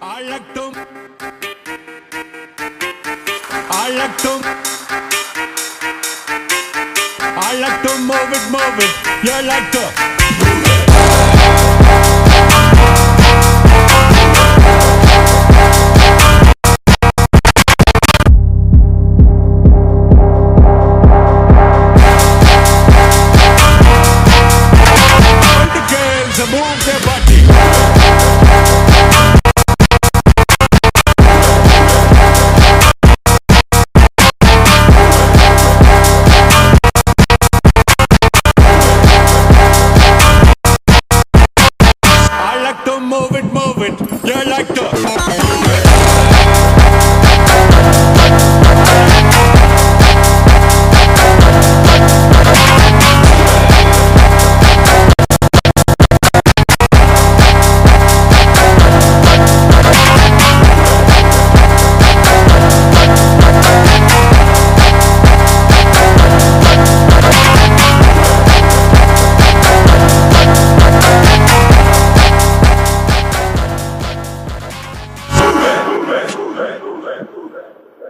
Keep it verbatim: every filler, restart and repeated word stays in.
I like to, I like to, I like to move it, move it. You like to move it. All the girls move their body.